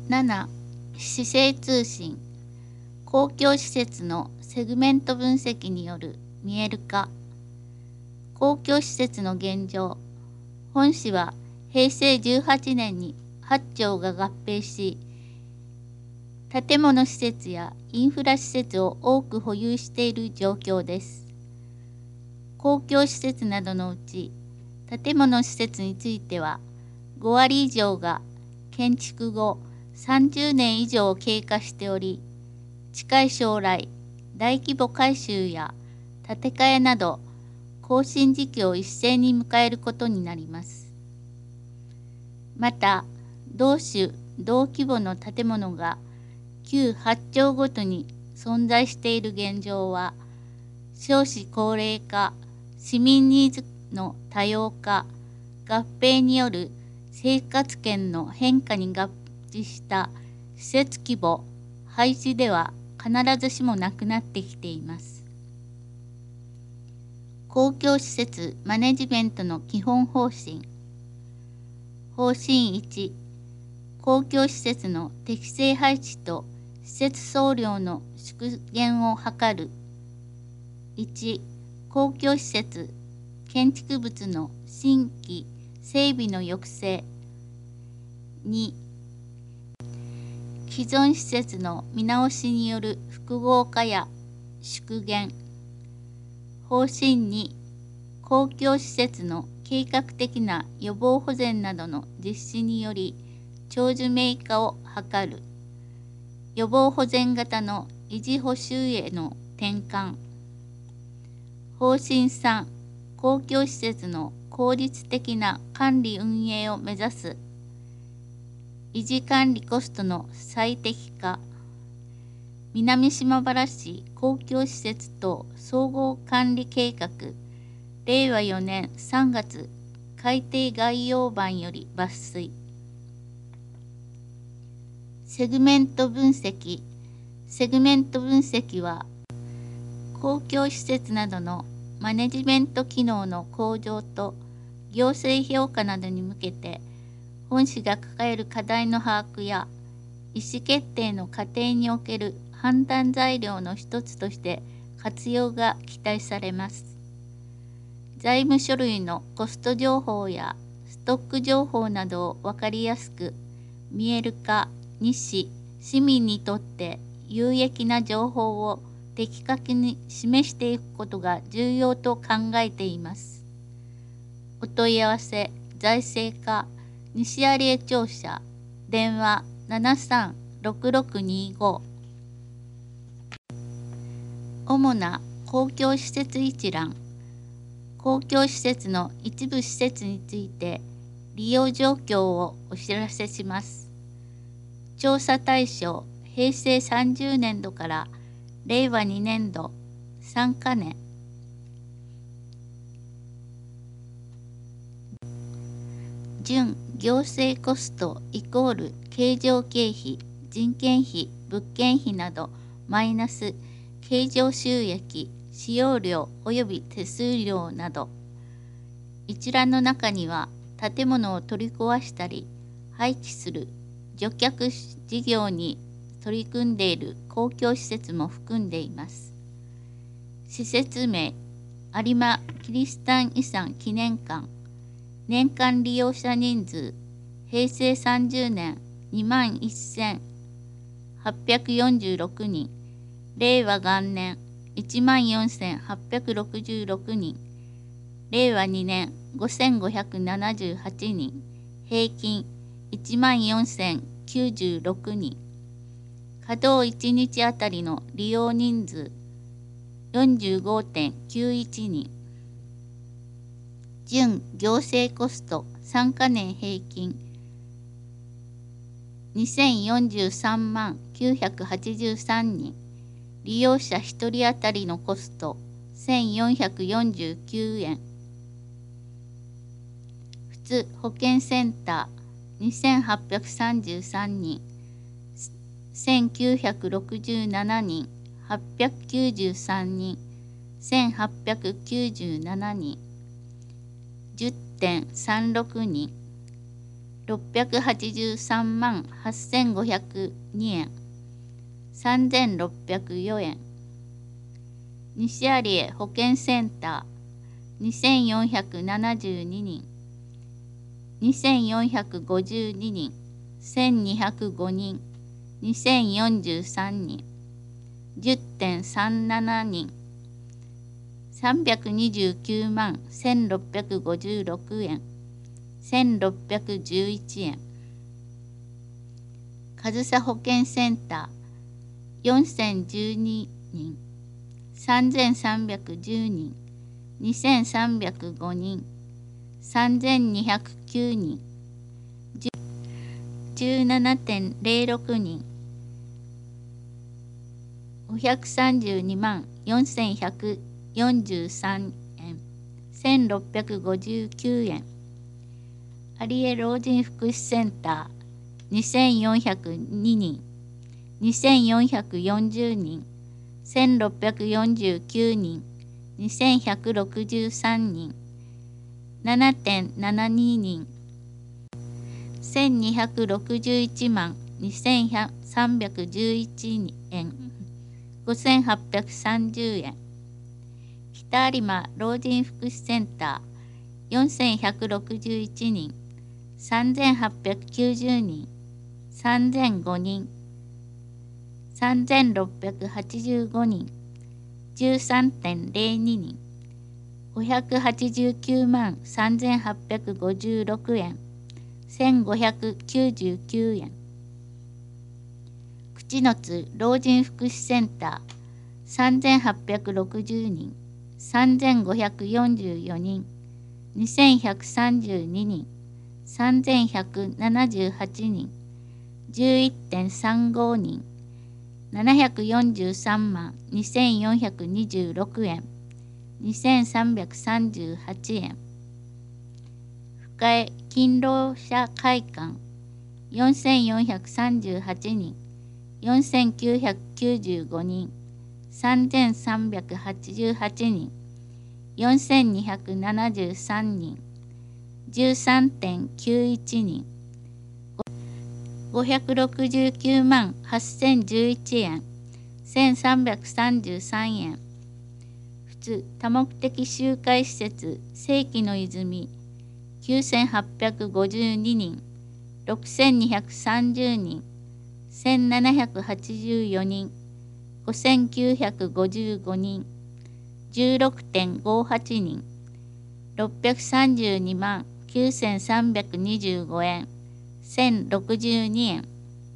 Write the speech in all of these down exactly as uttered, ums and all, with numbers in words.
なな. 市政通信。公共施設のセグメント分析による見える化。公共施設の現状。本市はへいせいじゅうはちねんにはちちょうが合併し、建物施設やインフラ施設を多く保有している状況です。公共施設などのうち、建物施設についてはごわり以上が建築後さんじゅうねん以上経過しており、近い将来、大規模改修や建て替えなど更新時期を一斉に迎えることになります。また、同種同規模の建物が旧はちちょうごとに存在している現状は、少子高齢化、市民ニーズの多様化、合併による生活圏の変化に合致した施設規模、配置では必ずしもなくなってきています。公共施設マネジメントの基本方針。方針いち、公共施設の適正配置と施設総量の縮減を図る。いち、公共施設、建築物の新規整備の抑制。に、既存施設の見直しによる複合化や縮減。方針に、公共施設の計画的な予防保全などの実施により長寿命化を図る。予防保全型の維持補修への転換。方針さん、公共施設の効率的な管理運営を目指す。維持管理コストの最適化。南島原市公共施設等総合管理計画、れいわよねんさんがつ改定概要版より抜粋。セグメント分析。セグメント分析は、公共施設などのマネジメント機能の向上と行政評価などに向けて、本市が抱える課題の把握や意思決定の過程における判断材料の一つとして活用が期待されます。財務書類のコスト情報やストック情報などを分かりやすく見える化にし、市民にとって有益な情報を的確に示していくことが重要と考えています。お問い合わせ、財政課、西有江庁舎、電話ななさんろくろくにご。主な公共施設一覧。公共施設の一部施設について利用状況をお知らせします。調査対象、へいせいさんじゅうねんどかられいわにねんどさんかねん。純行政コストイコール経常経費、人件費、物件費などマイナス経常収益、使用料及び手数料など。一覧の中には建物を取り壊したり廃棄する除却事業に取り組んでいる公共施設も含んでいます。施設名、有馬キリシタン遺産記念館。年間利用者人数、へいせいさんじゅうねんにまんせんはっぴゃくよんじゅうろくにん、れいわ元年いちまんよんせんはっぴゃくろくじゅうろくにん、れいわにねんごせんごひゃくななじゅうはちにん、平均いちまんよんせんきゅうじゅうろくにん、稼働いちにちあたりの利用人数 よんじゅうごてんきゅういちにん、純行政コストさんかねん平均にせんよんじゅうさんまんきゅうひゃくはちじゅうさんにん、利用者ひとりあたりのコストせんよんひゃくよんじゅうきゅうえん。普通保健センターにせんはっぴゃくさんじゅうさんにん、せんきゅうひゃくろくじゅうななにん、はっぴゃくきゅうじゅうさんにん、せんはっぴゃくきゅうじゅうななにん、じゅってんさんろくにん、 ろっぴゃくはちじゅうさんまんはっせんごひゃくにえん、さんぜんろっぴゃくよえん。西有江保健センター、にせんよんひゃくななじゅうににん、にせんよんひゃくごじゅうににん、せんにひゃくごにん、にせんよんじゅうさんにん、じゅってんさんななにん、さんびゃくにじゅうきゅうまんせんろっぴゃくごじゅうろくえん、せんろっぴゃくじゅういちえん。上総保健センター、よんせんじゅうににん、さんぜんさんびゃくじゅうにん、にせんさんびゃくごにん、さんぜんにひゃくきゅうにん、じゅうななてんぜろろくにん、ごひゃくさんじゅうにまんよんせんひゃくよんじゅうさんえん、せんろっぴゃくごじゅうきゅうえん。有江老人福祉センター、にせんよんひゃくににん、にせんよんひゃくよんじゅうにん、せんろっぴゃくよんじゅうきゅうにん、にせんひゃくろくじゅうさんにん、ななてんななににん、せんにひゃくろくじゅういちまんにせんさんびゃくじゅういちえん、ごせんはっぴゃくさんじゅうえん。北有馬老人福祉センター、よんせんひゃくろくじゅういちにん、さんぜんはっぴゃくきゅうじゅうにん、さんぜんごにん、さんぜんろっぴゃくはちじゅうごにん、じゅうさんてんぜろににん、ごひゃくはちじゅうきゅうまんさんぜんはっぴゃくごじゅうろくえん、せんごひゃくきゅうじゅうきゅうえん。口の津老人福祉センター、さんぜんはっぴゃくろくじゅうにん、さんぜんごひゃくよんじゅうよにん、にせんひゃくさんじゅうににん、さんぜんひゃくななじゅうはちにん、じゅういってんさんごにん、ななひゃくよんじゅうさんまんにせんよんひゃくにじゅうろくえん、にせんさんびゃくさんじゅうはちえん。深江勤労者会館、よんせんよんひゃくさんじゅうはちにん、よんせんきゅうひゃくきゅうじゅうごにん、さんぜんさんびゃくはちじゅうはちにん、よんせんにひゃくななじゅうさんにん、じゅうさんてんきゅういちにん、ごひゃくろくじゅうきゅうまんはっせんじゅういちえん、せんさんびゃくさんじゅうさんえん。普通多目的集会施設世紀の泉、きゅうせんはっぴゃくごじゅうににん、ろくせんにひゃくさんじゅうにん、せんななひゃくはちじゅうよにん、ごせんきゅうひゃくごじゅうごにん、じゅうろくてんごはちにん、ろっぴゃくさんじゅうにまんきゅうせんさんびゃくにじゅうごえん、せんろくじゅうにえん。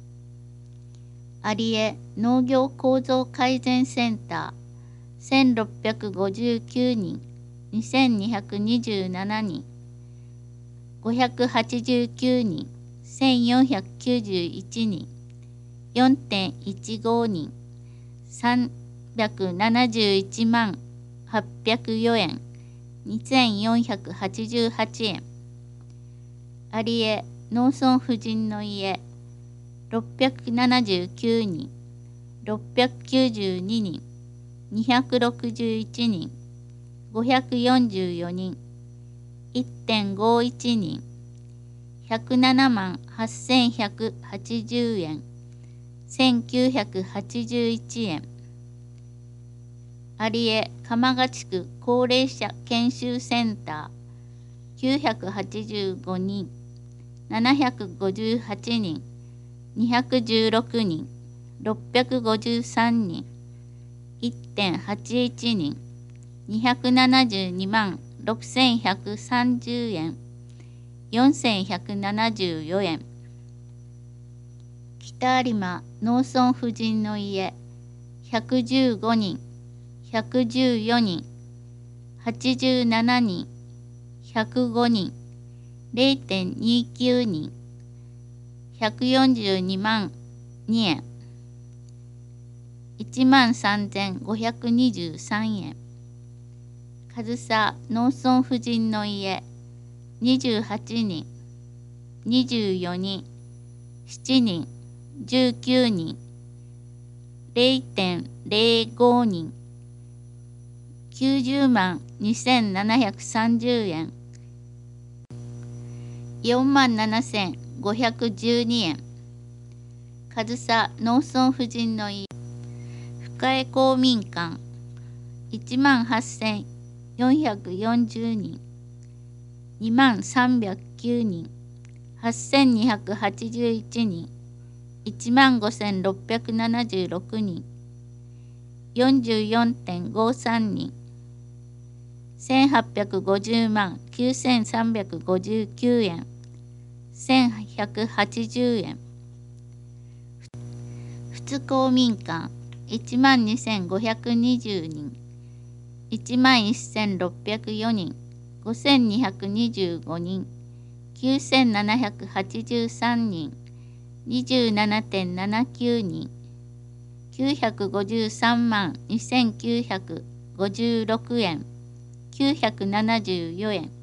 有江農業構造改善センター、せんろっぴゃくごじゅうきゅうにん、にせんにひゃくにじゅうななにん、ごひゃくはちじゅうきゅうにん、せんよんひゃくきゅうじゅういちにん、よんてんいちごにん、さんびゃくななじゅういちまんはっぴゃくよえん、にせんよんひゃくはちじゅうはちえん。有江農村婦人の家、ろっぴゃくななじゅうきゅうにん、ろっぴゃくきゅうじゅうににん、にひゃくろくじゅういちにん、ごひゃくよんじゅうよにん、いってんごいちにん、ひゃくななまんはっせんひゃくはちじゅうえん、せんきゅうひゃくはちじゅういちえん。有江鎌ヶ地区高齢者研修センター、きゅうひゃくはちじゅうごにん、ななひゃくごじゅうはちにん、にひゃくじゅうろくにん、ろっぴゃくごじゅうさんにん、いってんはちいちにん、にひゃくななじゅうにまんろくせんひゃくさんじゅうえん、よんせんひゃくななじゅうよえん。北有馬農村婦人の家、ひゃくじゅうごにん、ひゃくじゅうよにん、はちじゅうななにん、ひゃくごにん、れいてんにきゅうにん、ひゃくよんじゅうにまんにえん、いちまんさんぜんごひゃくにじゅうさんえん。上総農村婦人の家、にじゅうはちにん、にじゅうよにん、しちにん、じゅうきゅうにん、れいてんぜろごにん、きゅうじゅうまんにせんななひゃくさんじゅうえん。 よんまんななせんごひゃくじゅうにえん。上総農村婦人の家深江公民館いちまんはっせんよんひゃくよんじゅうにん、にまんさんびゃくきゅうにん、はっせんにひゃくはちじゅういちにん、いちまんごせんろっぴゃくななじゅうろくにん、よんじゅうよんてんごさんにん、せんはっぴゃくごじゅうまんきゅうせんさんびゃくごじゅうきゅうえん、せんひゃくはちじゅうえん。普通公民館いちまんにせんごひゃくにじゅうにん、いちまんせんろっぴゃくよにん、ごせんにひゃくにじゅうごにん、きゅうせんななひゃくはちじゅうさんにん、にじゅうななてんななきゅうにん、きゅうひゃくごじゅうさんまんにせんきゅうひゃくごじゅうろくえん、きゅうひゃくななじゅうよえん。